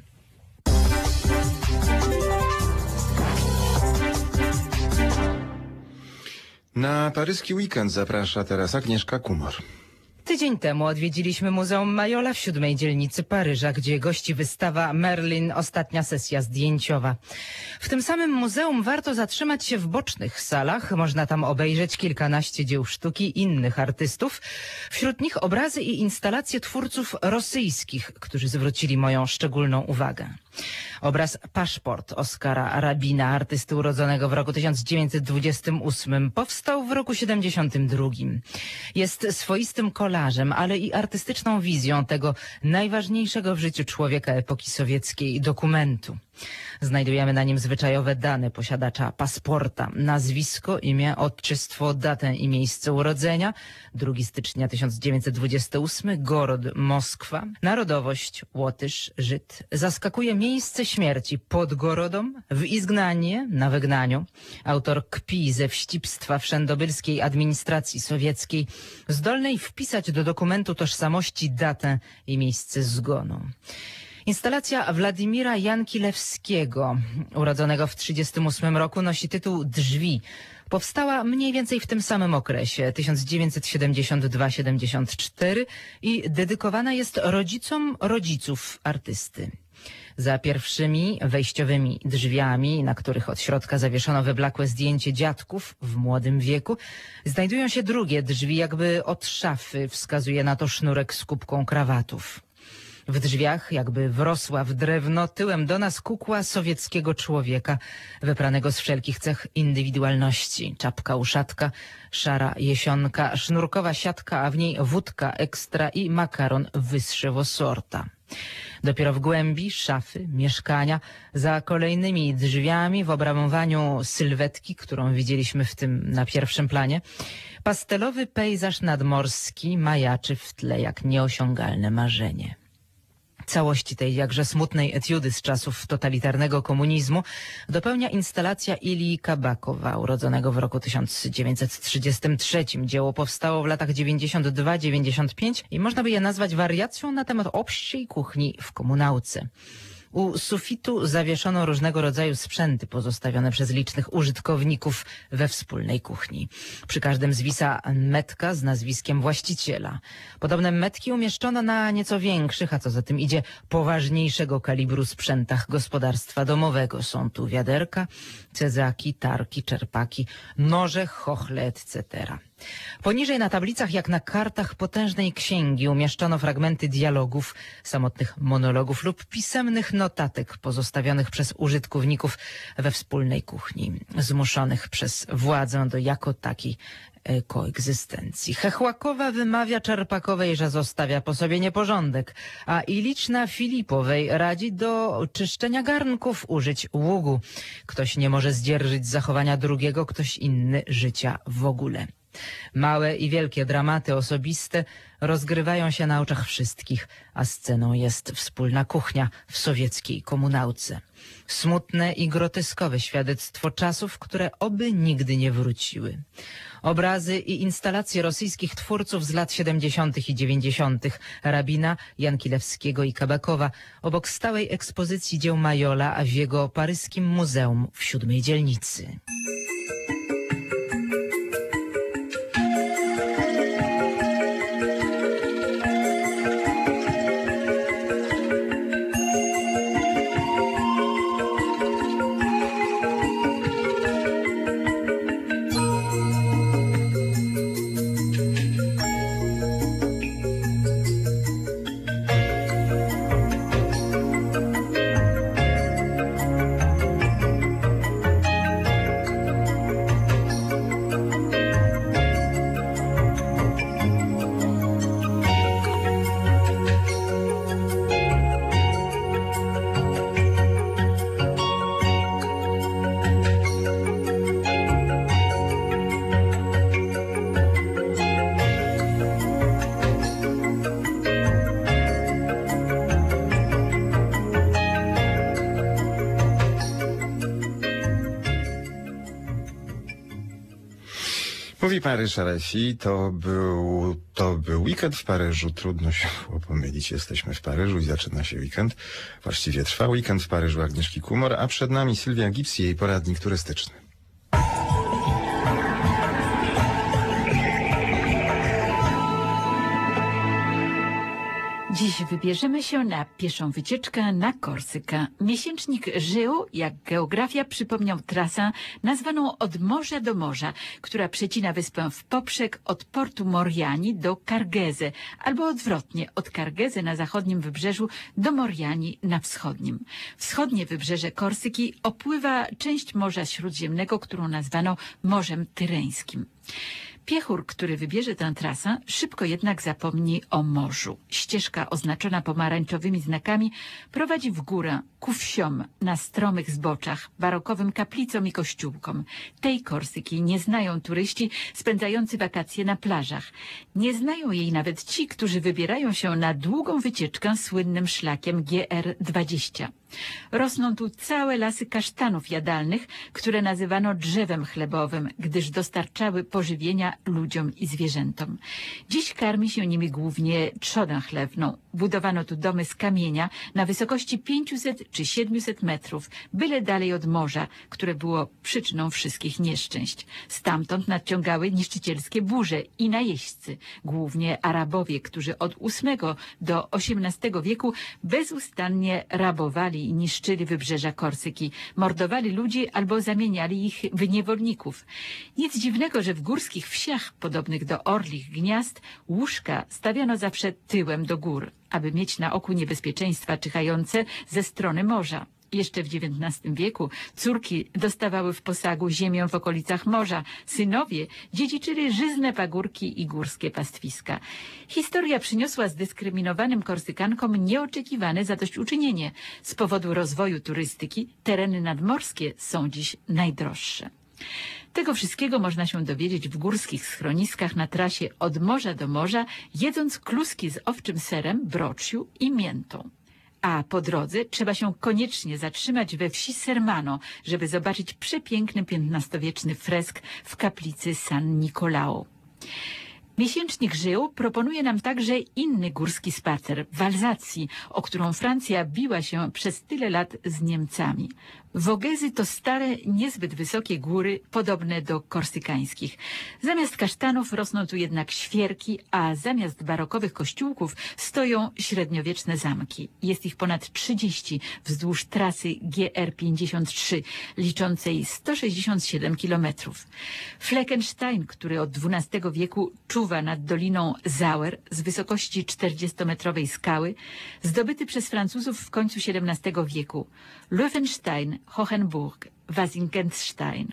Na paryski weekend zaprasza teraz Agnieszka Kumor. Tydzień temu odwiedziliśmy Muzeum Majola w siódmej dzielnicy Paryża, gdzie gości wystawa Merlin, ostatnia sesja zdjęciowa. W tym samym muzeum warto zatrzymać się w bocznych salach. Można tam obejrzeć kilkanaście dzieł sztuki innych artystów. Wśród nich obrazy i instalacje twórców rosyjskich, którzy zwrócili moją szczególną uwagę. Obraz Paszport Oskara Rabina, artysty urodzonego w roku tysiąc dziewięćset dwudziestym ósmym, powstał w roku siedemdziesiątym drugim. Jest swoistym kolażem, ale i artystyczną wizją tego najważniejszego w życiu człowieka epoki sowieckiej dokumentu. Znajdujemy na nim zwyczajowe dane posiadacza paszporta, nazwisko, imię, ojczystwo, datę i miejsce urodzenia, drugiego stycznia tysiąc dziewięćset dwudziesty ósmy, Gorod, Moskwa, narodowość, Łotysz, Żyd. Zaskakuje miejsce śmierci pod gorodą, w izgnanie, na wygnaniu. Autor kpi ze wścibstwa wszędobylskiej administracji sowieckiej, zdolnej wpisać do dokumentu tożsamości datę i miejsce zgonu. Instalacja Władimira Jankilewskiego, urodzonego w tysiąc dziewięćset trzydziestym ósmym roku, nosi tytuł Drzwi. Powstała mniej więcej w tym samym okresie, tysiąc dziewięćset siedemdziesiąt dwa do siedemdziesiąt cztery, i dedykowana jest rodzicom rodziców artysty. Za pierwszymi wejściowymi drzwiami, na których od środka zawieszono wyblakłe zdjęcie dziadków w młodym wieku, znajdują się drugie drzwi, jakby od szafy, wskazuje na to sznurek z kubką krawatów. W drzwiach, jakby wrosła w drewno, tyłem do nas kukła sowieckiego człowieka, wypranego z wszelkich cech indywidualności. Czapka uszatka, szara jesionka, sznurkowa siatka, a w niej wódka ekstra i makaron wyższego sorta. Dopiero w głębi szafy, mieszkania, za kolejnymi drzwiami, w obramowaniu sylwetki, którą widzieliśmy w tym na pierwszym planie, pastelowy pejzaż nadmorski majaczy w tle jak nieosiągalne marzenie. Całości tej jakże smutnej etiudy z czasów totalitarnego komunizmu dopełnia instalacja Ilii Kabakowa, urodzonego w roku tysiąc dziewięćset trzydziestym trzecim. Dzieło powstało w latach dziewięćdziesiąt dwa do dziewięćdziesiąt pięć i można by je nazwać wariacją na temat obściej kuchni w komunałce. U sufitu zawieszono różnego rodzaju sprzęty pozostawione przez licznych użytkowników we wspólnej kuchni. Przy każdym zwisa metka z nazwiskiem właściciela. Podobne metki umieszczono na nieco większych, a co za tym idzie, poważniejszego kalibru sprzętach gospodarstwa domowego. Są tu wiaderka, cezaki, tarki, czerpaki, noże, chochle, et cetera. Poniżej na tablicach, jak na kartach potężnej księgi, umieszczono fragmenty dialogów, samotnych monologów lub pisemnych notatek pozostawionych przez użytkowników we wspólnej kuchni, zmuszonych przez władzę do jako takiej e, koegzystencji. Chechłakowa wymawia Czerpakowej, że zostawia po sobie nieporządek, a Iliczna Filipowej radzi do czyszczenia garnków użyć ługu. Ktoś nie może zdzierżyć zachowania drugiego, ktoś inny życia w ogóle. Małe i wielkie dramaty osobiste rozgrywają się na oczach wszystkich, a sceną jest wspólna kuchnia w sowieckiej komunałce. Smutne i groteskowe świadectwo czasów, które oby nigdy nie wróciły. Obrazy i instalacje rosyjskich twórców z lat siedemdziesiątych i dziewięćdziesiątych Rabina, Jankilewskiego i Kabakowa obok stałej ekspozycji dzieł Majola w jego paryskim muzeum w siódmej dzielnicy. Mówi Paryż R F I, to był, to był weekend w Paryżu. Trudno się było pomylić. Jesteśmy w Paryżu i zaczyna się weekend. Właściwie trwa weekend w Paryżu Agnieszki Kumor, a przed nami Sylwia Gips i jej poradnik turystyczny. Dziś wybierzemy się na pieszą wycieczkę na Korsykę. Miesięcznik Żył, jak geografia, przypomniał trasę nazwaną od morza do morza, która przecina wyspę w poprzek od portu Moriani do Kargeze, albo odwrotnie, od Kargeze na zachodnim wybrzeżu do Moriani na wschodnim. Wschodnie wybrzeże Korsyki opływa część Morza Śródziemnego, którą nazwano Morzem Tyreńskim. Piechur, który wybierze tę trasę, szybko jednak zapomni o morzu. Ścieżka oznaczona pomarańczowymi znakami prowadzi w górę, ku wsiom, na stromych zboczach, barokowym kaplicom i kościółkom. Tej Korsyki nie znają turyści spędzający wakacje na plażach. Nie znają jej nawet ci, którzy wybierają się na długą wycieczkę słynnym szlakiem G R dwadzieścia. Rosną tu całe lasy kasztanów jadalnych, które nazywano drzewem chlebowym, gdyż dostarczały pożywienia ludziom i zwierzętom. Dziś karmi się nimi głównie trzodę chlewną. Budowano tu domy z kamienia na wysokości pięciuset czy siedmiuset metrów, byle dalej od morza, które było przyczyną wszystkich nieszczęść. Stamtąd nadciągały niszczycielskie burze i najeźdźcy, głównie Arabowie, którzy od ósmego do osiemnastego wieku bezustannie rabowali i niszczyli wybrzeża Korsyki, mordowali ludzi albo zamieniali ich w niewolników. Nic dziwnego, że w górskich wsiach, podobnych do orlich gniazd, łóżka stawiano zawsze tyłem do gór, aby mieć na oku niebezpieczeństwa czyhające ze strony morza. Jeszcze w dziewiętnastym wieku córki dostawały w posagu ziemię w okolicach morza. Synowie dziedziczyli żyzne pagórki i górskie pastwiska. Historia przyniosła zdyskryminowanym Korsykankom nieoczekiwane zadośćuczynienie. Z powodu rozwoju turystyki tereny nadmorskie są dziś najdroższe. Tego wszystkiego można się dowiedzieć w górskich schroniskach na trasie od morza do morza, jedząc kluski z owczym serem, brocciu i miętą. A po drodze trzeba się koniecznie zatrzymać we wsi Sermano, żeby zobaczyć przepiękny piętnastowieczny fresk w kaplicy San Nicolao. Miesięcznik Żył proponuje nam także inny górski spacer w Alzacji, o którą Francja biła się przez tyle lat z Niemcami. Wogezy to stare, niezbyt wysokie góry, podobne do korsykańskich. Zamiast kasztanów rosną tu jednak świerki, a zamiast barokowych kościółków stoją średniowieczne zamki. Jest ich ponad trzydzieści wzdłuż trasy G R pięćdziesiąt trzy, liczącej sto sześćdziesiąt siedem kilometrów. Fleckenstein, który od dwunastego wieku czuwa nad doliną Sauer z wysokości czterdziestometrowej skały, zdobyty przez Francuzów w końcu siedemnastego wieku. Löwenstein, Hohenburg, Wasinkenstein.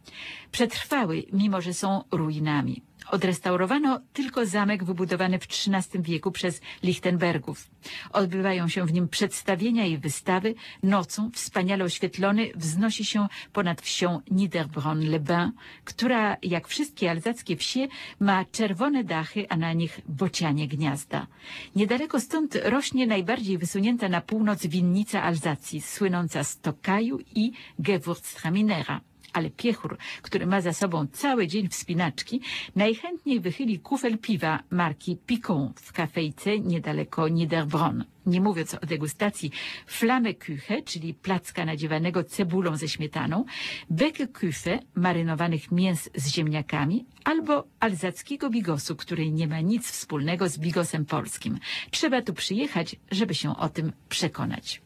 Przetrwały, mimo że są ruinami. Odrestaurowano tylko zamek wybudowany w trzynastym wieku przez Lichtenbergów. Odbywają się w nim przedstawienia i wystawy. Nocą, wspaniale oświetlony, wznosi się ponad wsią Niederbronn-les-Bains, która, jak wszystkie alzackie wsie, ma czerwone dachy, a na nich bocianie gniazda. Niedaleko stąd rośnie najbardziej wysunięta na północ winnica Alzacji, słynąca z Tokaju i Gewürztraminera. Ale piechur, który ma za sobą cały dzień wspinaczki, najchętniej wychyli kufel piwa marki Picon w kafejce niedaleko Niederbronn. Nie mówiąc o degustacji Flammeküche, czyli placka nadziewanego cebulą ze śmietaną, Bekeküche, marynowanych mięs z ziemniakami, albo alzackiego bigosu, który nie ma nic wspólnego z bigosem polskim. Trzeba tu przyjechać, żeby się o tym przekonać.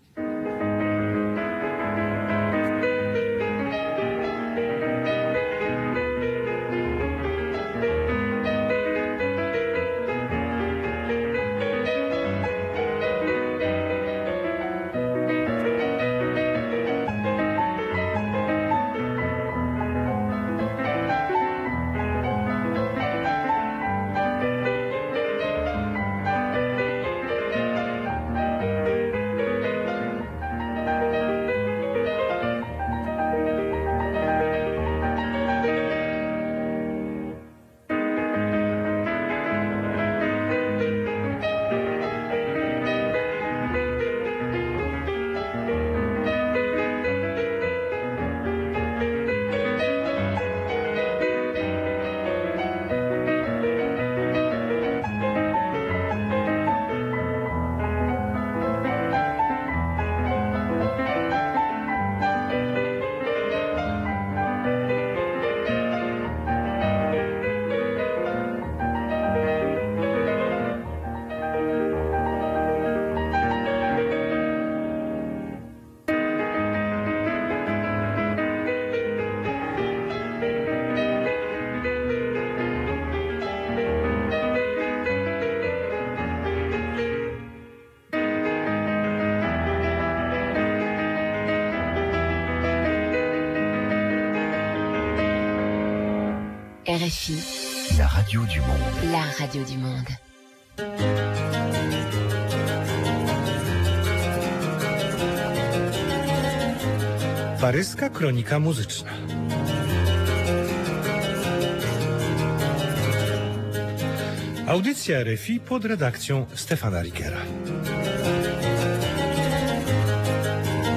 R F I. La radio du monde. La radio du monde. Paryska kronika muzyczna. Audycja R F I pod redakcją Stefana Rikera.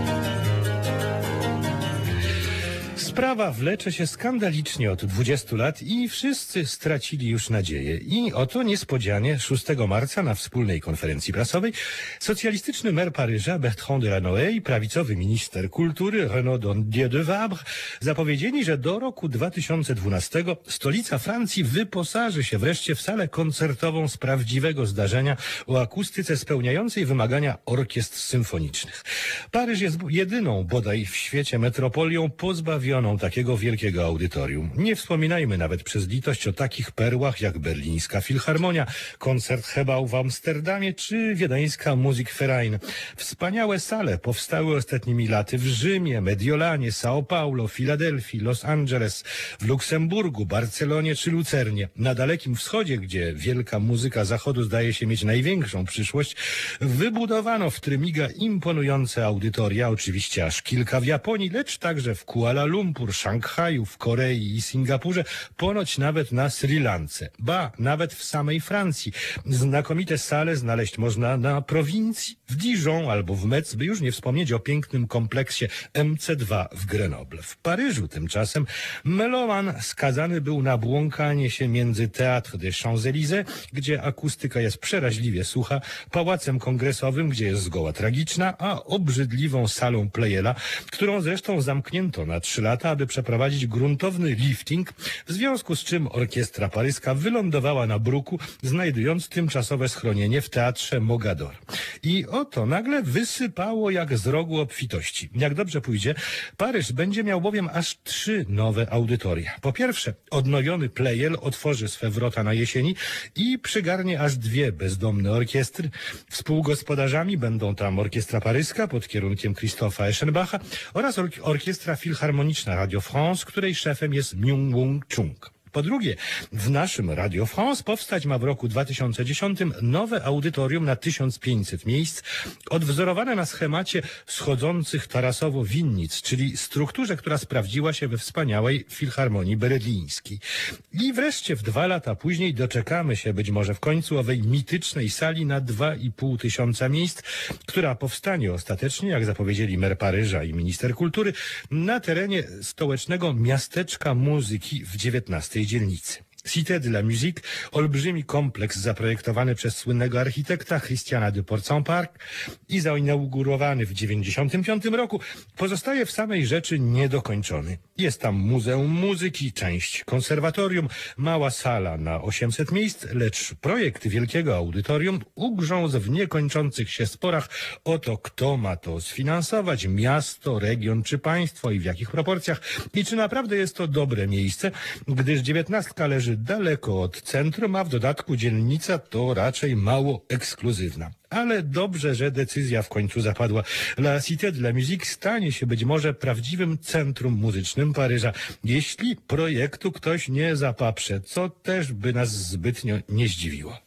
Sprawa wlecze się skandalicznie od dwudziestu lat i wszyscy stracili już nadzieję. I oto niespodzianie szóstego marca na wspólnej konferencji prasowej socjalistyczny mer Paryża Bertrand Delanoë i prawicowy minister kultury Renaud Dondieu de Vabre zapowiedzieli, że do roku dwa tysiące dwunastego stolica Francji wyposaży się wreszcie w salę koncertową z prawdziwego zdarzenia o akustyce spełniającej wymagania orkiestr symfonicznych. Paryż jest jedyną bodaj w świecie metropolią pozbawioną takiego wielkiego audytorium. Nie wspominajmy nawet przez litość o takich perłach jak berlińska Filharmonia, koncert Hebał w Amsterdamie czy wiedeńska Musikverein. Wspaniałe sale powstały ostatnimi laty w Rzymie, Mediolanie, São Paulo, Filadelfii, Los Angeles, w Luksemburgu, Barcelonie czy Lucernie. Na Dalekim Wschodzie, gdzie wielka muzyka zachodu zdaje się mieć największą przyszłość, wybudowano w Trymiga imponujące audytoria, oczywiście aż kilka w Japonii, lecz także w Kuala Lumpur, Szanghaju, w Korei i Singapurze, ponoć nawet na Sri Lance. Ba, nawet w samej Francji. Znakomite sale znaleźć można na prowincji, w Dijon albo w Metz, by już nie wspomnieć o pięknym kompleksie M C dwa w Grenoble. W Paryżu tymczasem meloman skazany był na błąkanie się między Théâtre des Champs-Élysées, gdzie akustyka jest przeraźliwie sucha, pałacem kongresowym, gdzie jest zgoła tragiczna, a obrzydliwą salą Pleyela, którą zresztą zamknięto na trzy lata, aby przeprowadzić gruntowny lifting, w związku z czym orkiestra paryska wylądowała na bruku, znajdując tymczasowe schronienie w teatrze Mogador. I oto nagle wysypało jak z rogu obfitości. Jak dobrze pójdzie, Paryż będzie miał bowiem aż trzy nowe audytoria. Po pierwsze, odnowiony Pleyel otworzy swe wrota na jesieni i przygarnie aż dwie bezdomne orkiestry. Współgospodarzami będą tam Orkiestra Paryska pod kierunkiem Christopha Eschenbacha oraz or- Orkiestra Filharmoniczna Radio France, której szefem jest Myung-Whun Chung. Po drugie, w naszym Radio France powstać ma w roku dwa tysiące dziesiątym nowe audytorium na tysiąc pięćset miejsc, odwzorowane na schemacie schodzących tarasowo winnic, czyli strukturze, która sprawdziła się we wspaniałej Filharmonii Berlińskiej. I wreszcie w dwa lata później doczekamy się być może w końcu owej mitycznej sali na dwa i pół tysiąca miejsc, która powstanie ostatecznie, jak zapowiedzieli mer Paryża i minister kultury, na terenie stołecznego miasteczka muzyki w dziewiętnastej dzielnicy. Cité de la Musique, olbrzymi kompleks zaprojektowany przez słynnego architekta Christiana de Port-Saint-Parc i zainaugurowany w dziewięćdziesiątym piątym roku, pozostaje w samej rzeczy niedokończony. Jest tam Muzeum Muzyki, część konserwatorium, mała sala na osiemset miejsc, lecz projekt wielkiego audytorium ugrzązł w niekończących się sporach o to, kto ma to sfinansować, miasto, region czy państwo i w jakich proporcjach i czy naprawdę jest to dobre miejsce, gdyż dziewiętnastka leży daleko od centrum, a w dodatku dzielnica to raczej mało ekskluzywna. Ale dobrze, że decyzja w końcu zapadła. La Cité de la Musique stanie się być może prawdziwym centrum muzycznym Paryża, jeśli projektu ktoś nie zapaprze, co też by nas zbytnio nie zdziwiło.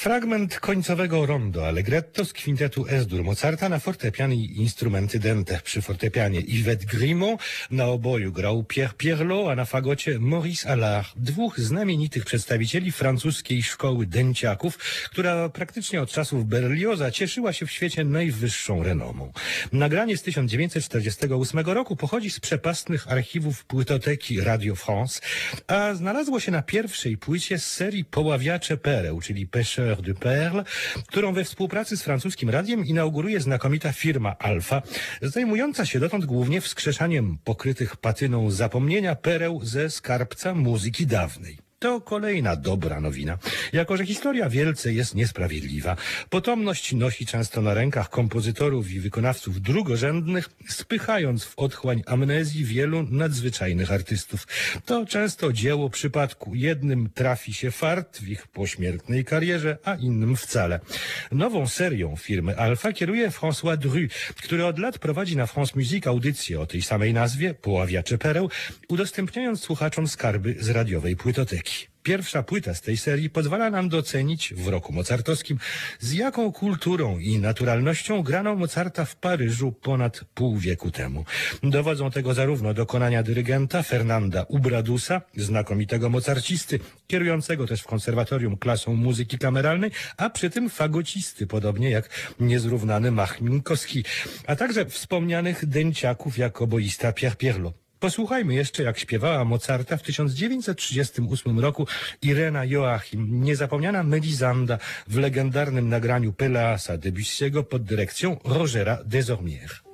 Fragment końcowego rondo Allegretto z kwintetu Es-dur Mozarta na fortepian i instrumenty dęte. Przy fortepianie Yvette Grimont, na oboju grał Pierre Pierlot, a na fagocie Maurice Allard. Dwóch znamienitych przedstawicieli francuskiej szkoły dęciaków, która praktycznie od czasów Berlioza cieszyła się w świecie najwyższą renomą. Nagranie z tysiąc dziewięćset czterdziestego ósmego roku pochodzi z przepastnych archiwów płytoteki Radio France, a znalazło się na pierwszej płycie z serii Poławiacze Pereł, czyli Pêcheurs de Perles, którą we współpracy z francuskim radiem inauguruje znakomita firma Alfa, zajmująca się dotąd głównie wskrzeszaniem pokrytych patyną zapomnienia pereł ze skarbca muzyki dawnej. To kolejna dobra nowina, jako że historia wielce jest niesprawiedliwa. Potomność nosi często na rękach kompozytorów i wykonawców drugorzędnych, spychając w otchłań amnezji wielu nadzwyczajnych artystów. To często dzieło przypadku. Jednym trafi się fart w ich pośmiertnej karierze, a innym wcale. Nową serią firmy Alfa kieruje François Dru, który od lat prowadzi na France Musique audycję o tej samej nazwie, Poławiacze Pereł, udostępniając słuchaczom skarby z radiowej płytoteki. Pierwsza płyta z tej serii pozwala nam docenić w roku mozartowskim, z jaką kulturą i naturalnością grano Mozarta w Paryżu ponad pół wieku temu. Dowodzą tego zarówno dokonania dyrygenta Fernanda Ubradusa, znakomitego mozarcisty, kierującego też w konserwatorium klasą muzyki kameralnej, a przy tym fagocisty, podobnie jak niezrównany Mach Minkowski, a także wspomnianych dęciaków jak oboista Pierre Pierlot. Posłuchajmy jeszcze, jak śpiewała Mozarta w tysiąc dziewięćset trzydziestym ósmym roku Irena Joachim, niezapomniana Melisanda w legendarnym nagraniu Pelléasa Debussy'ego pod dyrekcją Rogera Desormières.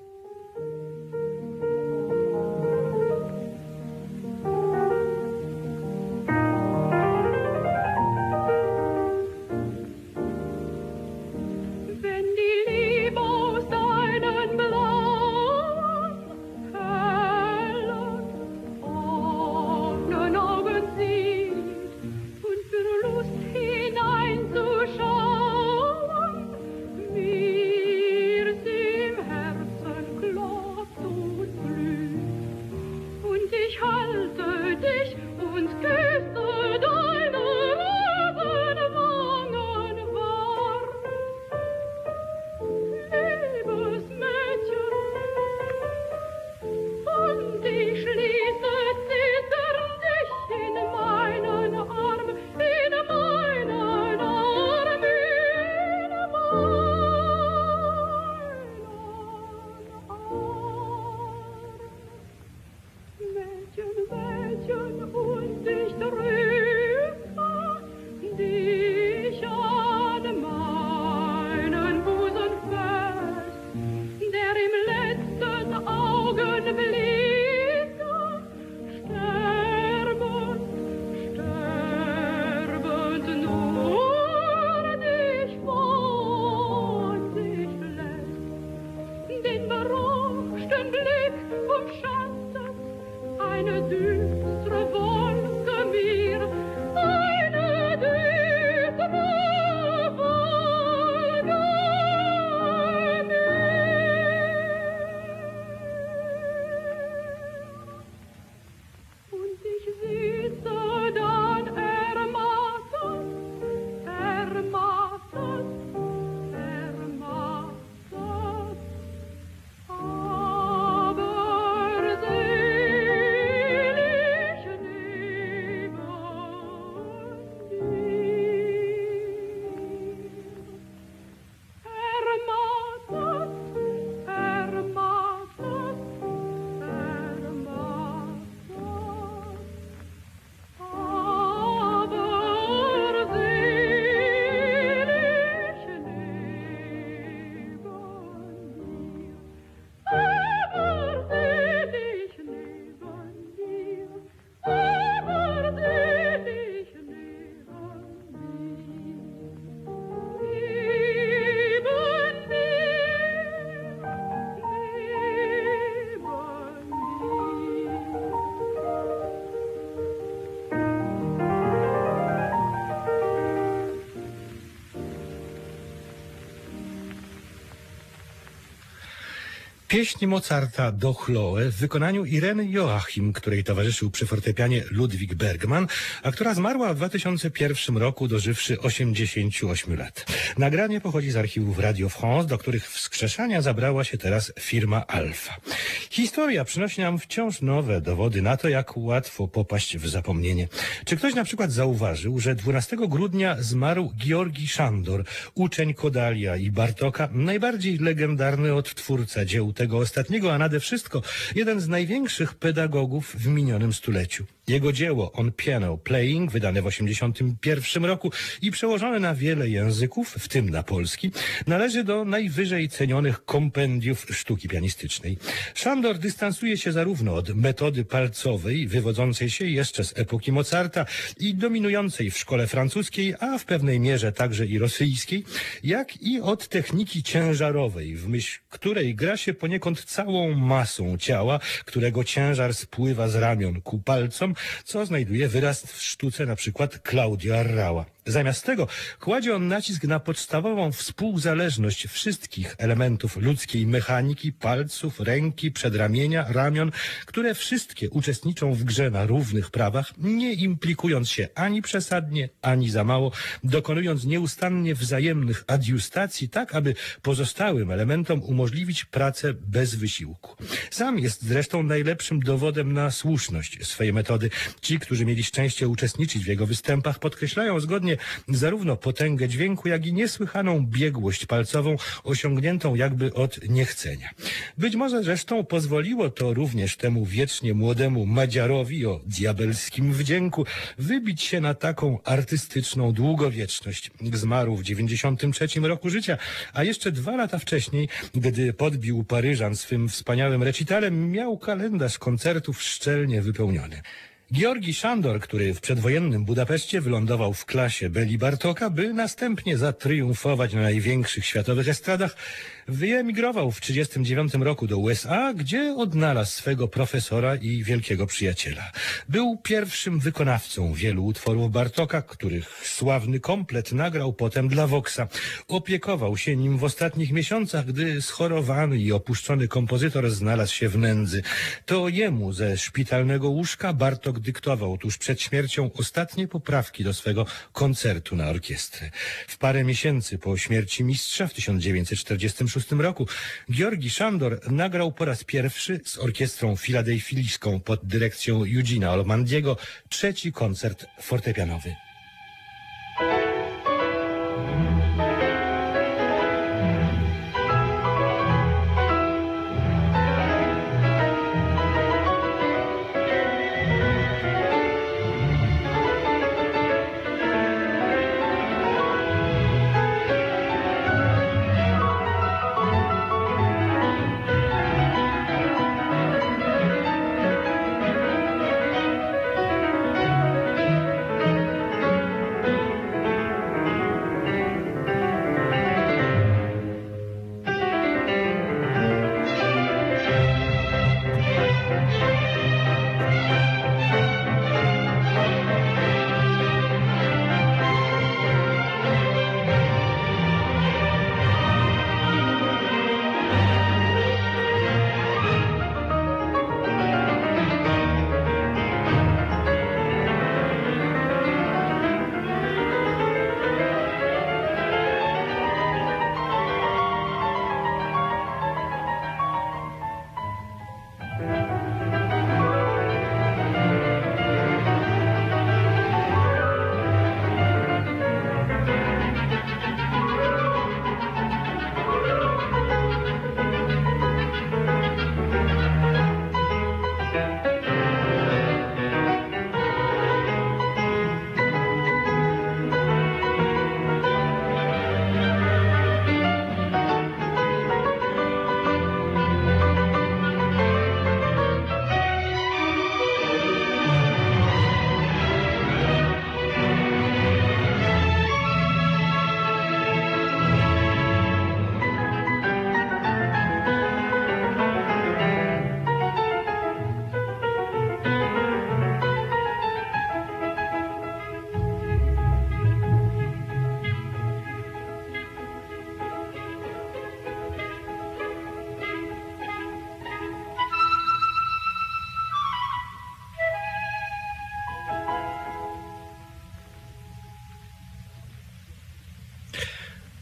Pieśń Mozarta do Chloe w wykonaniu Ireny Joachim, której towarzyszył przy fortepianie Ludwig Bergman, a która zmarła w dwa tysiące pierwszym roku, dożywszy osiemdziesięciu ośmiu lat. Nagranie pochodzi z archiwów Radio France, do których wskrzeszania zabrała się teraz firma Alfa. Historia przynosi nam wciąż nowe dowody na to, jak łatwo popaść w zapomnienie. Czy ktoś na przykład zauważył, że dwunastego grudnia zmarł Georgi Szandor, uczeń Kodalia i Bartoka, najbardziej legendarny odtwórca dzieł tego ostatniego, a nade wszystko jeden z największych pedagogów w minionym stuleciu. Jego dzieło On Piano Playing, wydane w osiemdziesiątym pierwszym roku i przełożone na wiele języków, w tym na polski, należy do najwyżej cenionych kompendiów sztuki pianistycznej. Szandor dystansuje się zarówno od metody palcowej, wywodzącej się jeszcze z epoki Mozarta i dominującej w szkole francuskiej, a w pewnej mierze także i rosyjskiej, jak i od techniki ciężarowej, w myśl której gra się poniekąd całą masą ciała, którego ciężar spływa z ramion ku palcom, co znajduje wyraz w sztuce na przykład Claudia Arrała. Zamiast tego kładzie on nacisk na podstawową współzależność wszystkich elementów ludzkiej mechaniki, palców, ręki, przedramienia, ramion, które wszystkie uczestniczą w grze na równych prawach, nie implikując się ani przesadnie, ani za mało, dokonując nieustannie wzajemnych adiustacji, tak aby pozostałym elementom umożliwić pracę bez wysiłku. Sam jest zresztą najlepszym dowodem na słuszność swojej metody. Ci, którzy mieli szczęście uczestniczyć w jego występach, podkreślają zgodnie zarówno potęgę dźwięku, jak i niesłychaną biegłość palcową, osiągniętą jakby od niechcenia. Być może zresztą pozwoliło to również temu wiecznie młodemu Madziarowi o diabelskim wdzięku wybić się na taką artystyczną długowieczność. Zmarł w dziewięćdziesiątym trzecim roku życia, a jeszcze dwa lata wcześniej, gdy podbił Paryżan swym wspaniałym recitalem, miał kalendarz koncertów szczelnie wypełniony. Georgi Szandor, który w przedwojennym Budapeszcie wylądował w klasie Beli Bartoka, by następnie zatriumfować na największych światowych estradach, wyemigrował w trzydziestym dziewiątym roku do U S A, gdzie odnalazł swego profesora i wielkiego przyjaciela. Był pierwszym wykonawcą wielu utworów Bartoka, których sławny komplet nagrał potem dla Voxa. Opiekował się nim w ostatnich miesiącach, gdy schorowany i opuszczony kompozytor znalazł się w nędzy. To jemu ze szpitalnego łóżka Bartok dyktował tuż przed śmiercią ostatnie poprawki do swego koncertu na orkiestrę. W parę miesięcy po śmierci mistrza w tysiąc dziewięćset czterdziestym szóstym roku Georgi Szandor nagrał po raz pierwszy z orkiestrą filadelfijską pod dyrekcją Eugena Olmandiego trzeci koncert fortepianowy.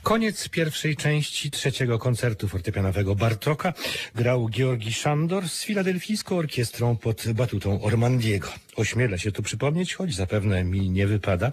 Koniec pierwszej części trzeciego koncertu fortepianowego Bartoka grał Georgi Szandor z filadelfijską orkiestrą pod batutą Ormandiego. Ośmielę się tu przypomnieć, choć zapewne mi nie wypada,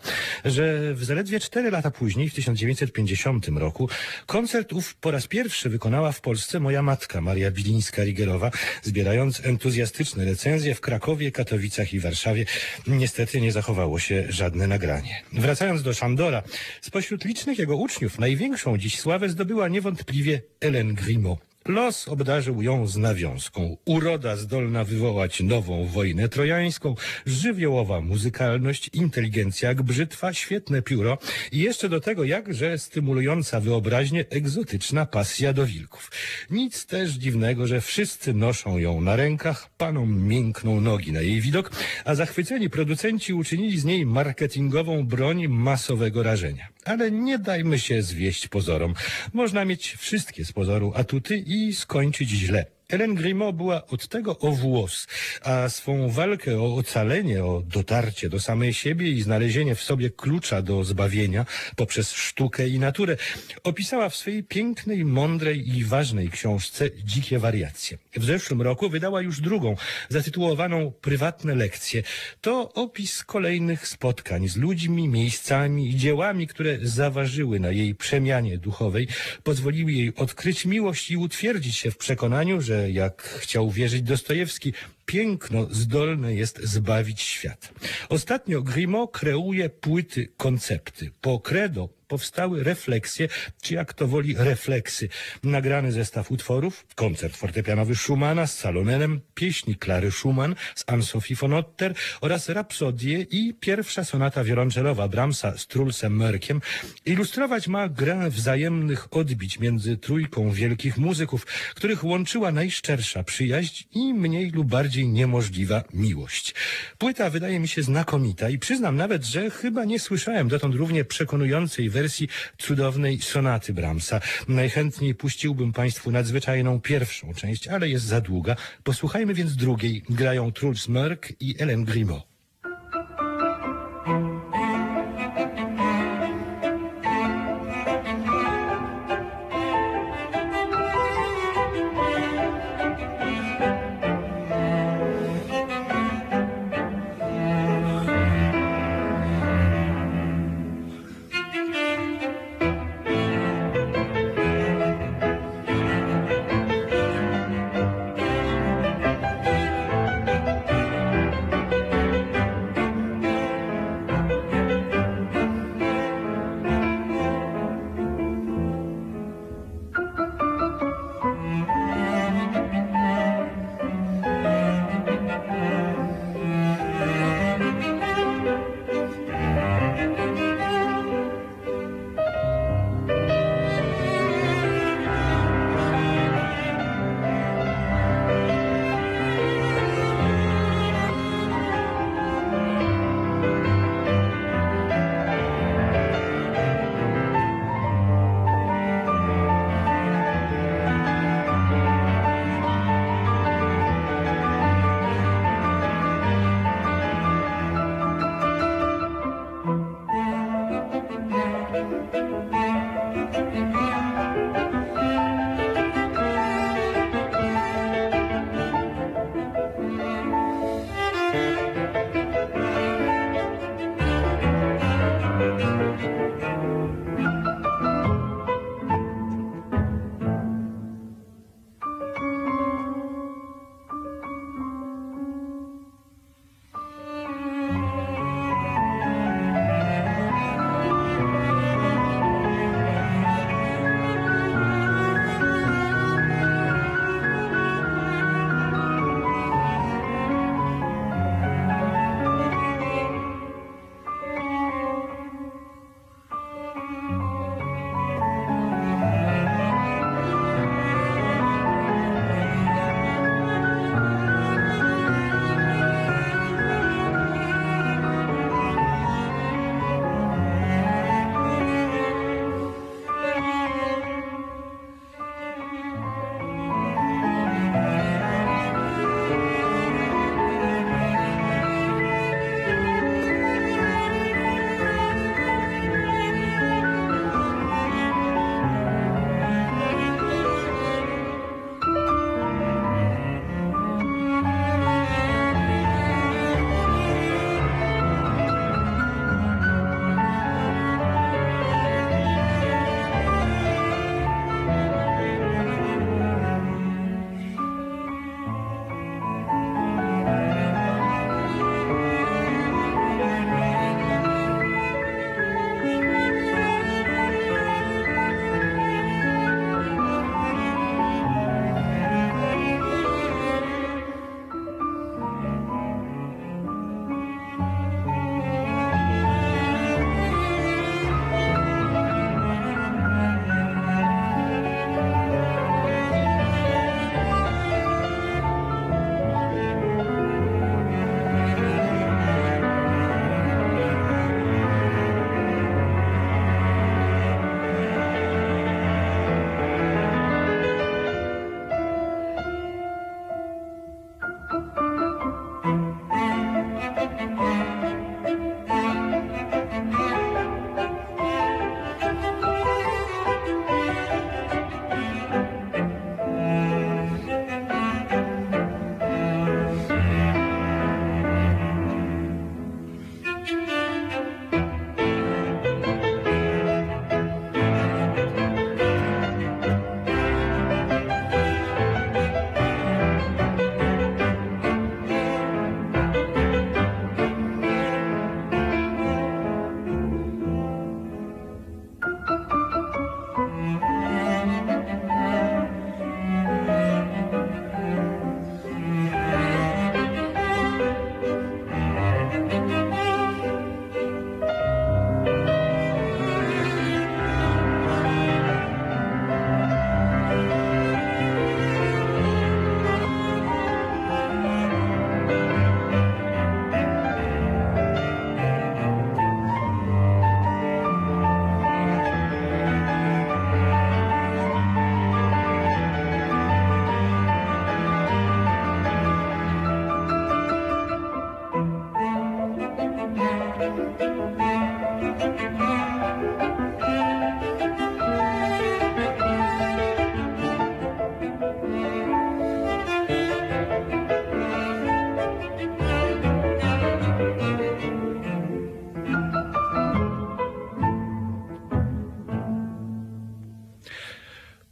że w zaledwie cztery lata później, w tysiąc dziewięćset pięćdziesiątym roku, koncert ów po raz pierwszy wykonała w Polsce moja matka, Maria Bilińska-Rigerowa, zbierając entuzjastyczne recenzje w Krakowie, Katowicach i Warszawie. Niestety nie zachowało się żadne nagranie. Wracając do Szandora, spośród licznych jego uczniów największą dziś sławę zdobyła niewątpliwie Hélène Grimaud. Los obdarzył ją z nawiązką. Uroda zdolna wywołać nową wojnę trojańską, żywiołowa muzykalność, inteligencja jak brzytwa, świetne pióro i jeszcze do tego jakże stymulująca wyobraźnię egzotyczna pasja do wilków. Nic też dziwnego, że wszyscy noszą ją na rękach, panom miękną nogi na jej widok, a zachwyceni producenci uczynili z niej marketingową broń masowego rażenia. Ale nie dajmy się zwieść pozorom. Można mieć wszystkie z pozoru atuty i skończyć źle. Hélène Grimaud była od tego o włos, a swą walkę o ocalenie, o dotarcie do samej siebie i znalezienie w sobie klucza do zbawienia poprzez sztukę i naturę opisała w swojej pięknej, mądrej i ważnej książce Dzikie wariacje. W zeszłym roku wydała już drugą, zatytułowaną Prywatne lekcje. To opis kolejnych spotkań z ludźmi, miejscami i dziełami, które zaważyły na jej przemianie duchowej, pozwoliły jej odkryć miłość i utwierdzić się w przekonaniu, że jak chciał wierzyć Dostojewski, piękno zdolne jest zbawić świat. Ostatnio Grimaud kreuje płyty, koncepty. Po credo powstały refleksje, czy jak to woli refleksy. Nagrany zestaw utworów, koncert fortepianowy Schumana z Salonenem, pieśni Klary Schumann z Anne-Sophie von Otter oraz rapsodie i pierwsza sonata wiolonczelowa Brahmsa z Trulsem Mörkiem ilustrować ma grę wzajemnych odbić między trójką wielkich muzyków, których łączyła najszczersza przyjaźń i mniej lub bardziej niemożliwa miłość. Płyta wydaje mi się znakomita i przyznam nawet, że chyba nie słyszałem dotąd równie przekonującej wersji cudownej sonaty Brahmsa. Najchętniej puściłbym Państwu nadzwyczajną pierwszą część, ale jest za długa. Posłuchajmy więc drugiej. Grają Truls Mörk i Hélène Grimaud.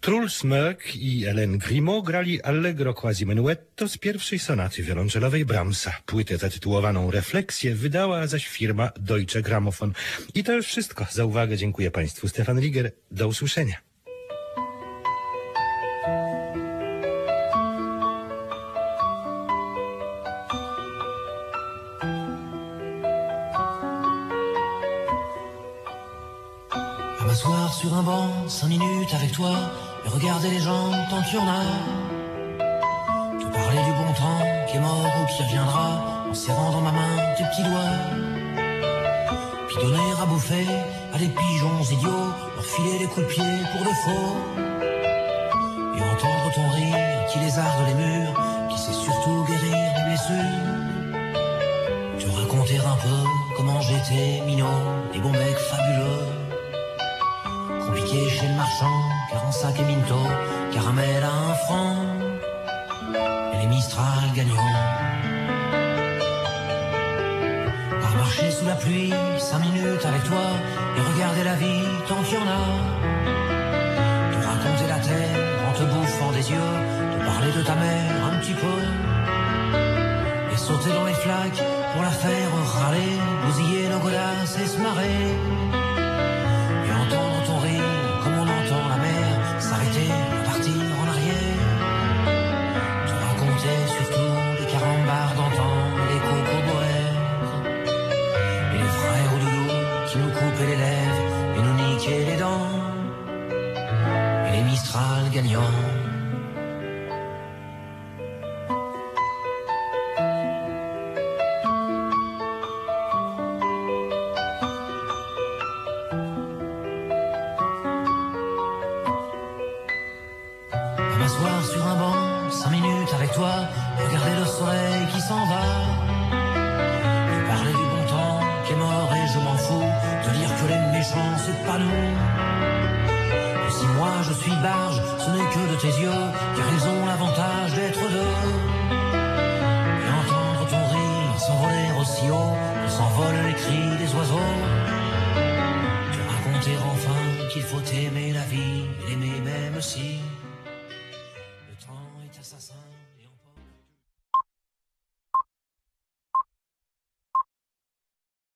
Truls Mörk i Hélène Grimaud grali Allegro quasi menuetto z pierwszej sonaty wiolonczelowej Brahmsa. Płytę zatytułowaną Refleksje wydała zaś firma Deutsche Grammophon. I to już wszystko. Za uwagę dziękuję Państwu. Stefan Liger. Do usłyszenia. M'asseoir sur un banc, cinq minutes avec toi, et regarder les gens tant qu'il y en a. Te parler du bon temps qui est mort ou qui reviendra, en serrant dans ma main tes petits doigts. Puis donner à bouffer à des pigeons idiots, leur filer des coups de pied pour de faux. Et entendre ton rire qui lézarde les murs, qui sait surtout guérir des blessures. Te raconter un peu comment j'étais minot, des bons mecs fabuleux. Compliqué chez le marchand, quarante-cinq et Minto, caramel à un franc, et les Mistral gagnants. Par marcher sous la pluie, cinq minutes avec toi, et regarder la vie tant qu'il y en a. Te raconter la terre en te bouffant des yeux, te parler de ta mère un petit peu, et sauter dans les flaques pour la faire râler, bousiller nos godasses et se marrer. Et entendre ton rire comme on entend la mer s'arrêter, repartir en arrière. Te raconter surtout les carambars d'antan, les cocoboères et les frères au doudou qui nous coupaient les lèvres et nous niquaient les dents. Et les Mistral gagnants. M'asseoir sur un banc, cinq minutes avec toi, regarder le soleil qui s'en va. Te parler du bon temps qui est mort et je m'en fous, te dire que les méchants c'est pas nous. Et si moi je suis barge, ce n'est que de tes yeux, car ils ont l'avantage d'être deux. Et entendre ton rire s'envoler aussi haut, que s'envolent les cris des oiseaux. Te raconter enfin qu'il faut aimer la vie, et l'aimer même si le temps est assassin.